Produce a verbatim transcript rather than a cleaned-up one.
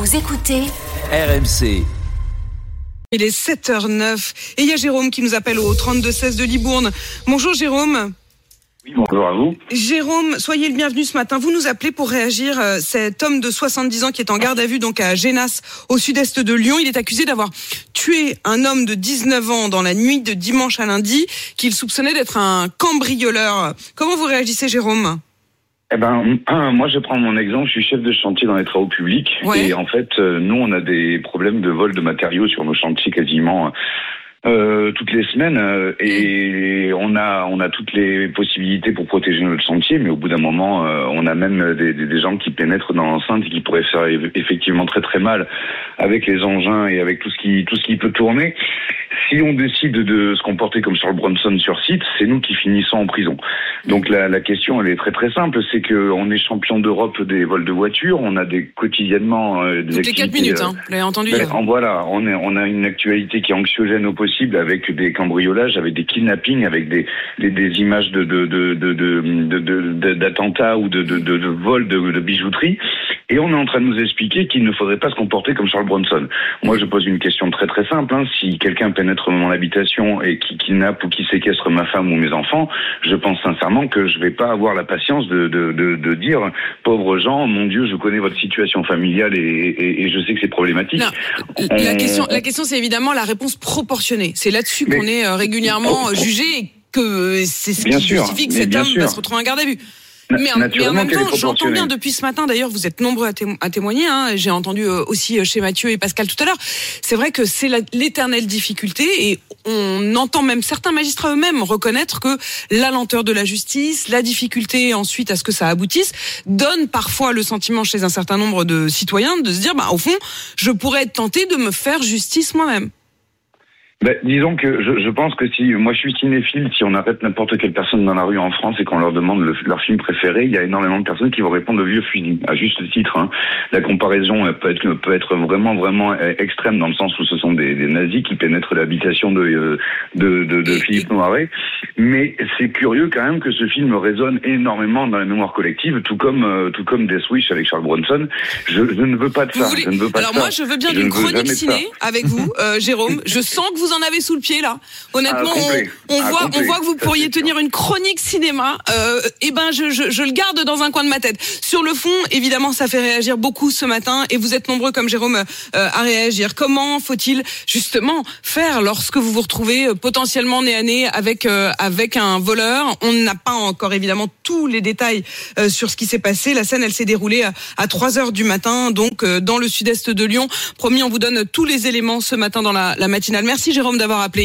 Vous écoutez R M C. Il est sept heures neuf et il y a Jérôme qui nous appelle au trente-deux seize de Libourne. Bonjour Jérôme. Oui, bonjour à vous. Jérôme, soyez le bienvenu ce matin. Vous nous appelez pour réagir. Euh, cet homme de soixante-dix ans qui est en garde à vue donc à Génas, au sud-est de Lyon. Il est accusé d'avoir tué un homme de dix-neuf ans dans la nuit de dimanche à lundi, qu'il soupçonnait d'être un cambrioleur. Comment vous réagissez, Jérôme ? Eh ben, un, moi, je prends mon exemple. Je suis chef de chantier dans les travaux publics. Ouais. Et en fait, euh, nous, on a des problèmes de vol de matériaux sur nos chantiers quasiment euh, toutes les semaines. Euh, et on a, on a toutes les possibilités pour protéger notre chantier. Mais au bout d'un moment, euh, on a même des, des, des gens qui pénètrent dans l'enceinte et qui pourraient faire effectivement très très mal avec les engins et avec tout ce qui, tout ce qui peut tourner. Si on décide de se comporter comme Charles Bronson sur site, c'est nous qui finissons en prison. Donc la, la question, elle est très très simple, c'est que on est champion d'Europe des vols de voitures, on a des quotidiennement euh, des Toutes les quatre minutes, hein, vous l'avez entendu. Ben, en voilà, on, est, on a une actualité qui est anxiogène au possible, avec des cambriolages, avec des kidnappings, avec des, des, des images de, de, de, de, de, de, de, de, d'attentats ou de, de, de, de vols de, de bijouterie. Et on est en train de nous expliquer qu'il ne faudrait pas se comporter comme Charles Bronson. Moi, je pose une question très très simple. Hein. Si quelqu'un pénètre mon habitation et qui kidnappe ou qui séquestre ma femme ou mes enfants, je pense sincèrement que je vais pas avoir la patience de, de, de, de dire « Pauvres gens, mon Dieu, je connais votre situation familiale et, et, et je sais que c'est problématique. » Non, on... La question, la question, c'est évidemment la réponse proportionnée. C'est là-dessus Mais... qu'on est régulièrement oh, oh. jugé et que c'est ce bien qui sûr, justifie que cet homme sûr. va se retrouver en garde à vue. Mais en, mais en même temps, j'entends bien depuis ce matin, d'ailleurs, vous êtes nombreux à, témo- à témoigner, hein, j'ai entendu euh, aussi chez Mathieu et Pascal tout à l'heure, c'est vrai que c'est la, l'éternelle difficulté et on entend même certains magistrats eux-mêmes reconnaître que la lenteur de la justice, la difficulté ensuite à ce que ça aboutisse, donne parfois le sentiment chez un certain nombre de citoyens de se dire, bah, au fond, je pourrais être tenté de me faire justice moi-même. Ben, disons que je, je pense que si moi je suis cinéphile, si on arrête n'importe quelle personne dans la rue en France et qu'on leur demande le, leur film préféré, il y a énormément de personnes qui vont répondre au vieux fusil, à juste titre. Hein. La comparaison peut être peut être vraiment vraiment extrême dans le sens où ce sont des, des nazis qui pénètrent l'habitation de de, de, de Philippe Noiret. Mais c'est curieux quand même que ce film résonne énormément dans la mémoire collective, tout comme tout comme Death Wish avec Charles Bronson. Je, je ne veux pas de ça. Voulez... Je ne veux pas Alors de moi, ça. je veux bien je d'une chronique ciné avec vous, euh, Jérôme. Je sens que vous en avez sous le pied là. Honnêtement, ah, on, on ah, voit, complet. on voit que vous ça, pourriez tenir une chronique cinéma. Euh, et ben, je, je, je le garde dans un coin de ma tête. Sur le fond, évidemment, ça fait réagir beaucoup ce matin, et vous êtes nombreux comme Jérôme euh, à réagir. Comment faut-il justement faire lorsque vous vous retrouvez euh, potentiellement nez à nez avec euh, avec un voleur ? On n'a pas encore évidemment tous les détails euh, sur ce qui s'est passé. La scène, elle s'est déroulée à, à trois heures du matin, donc euh, dans le sud-est de Lyon. Promis, on vous donne tous les éléments ce matin dans la, la matinale. Merci Jérôme d'avoir appelé.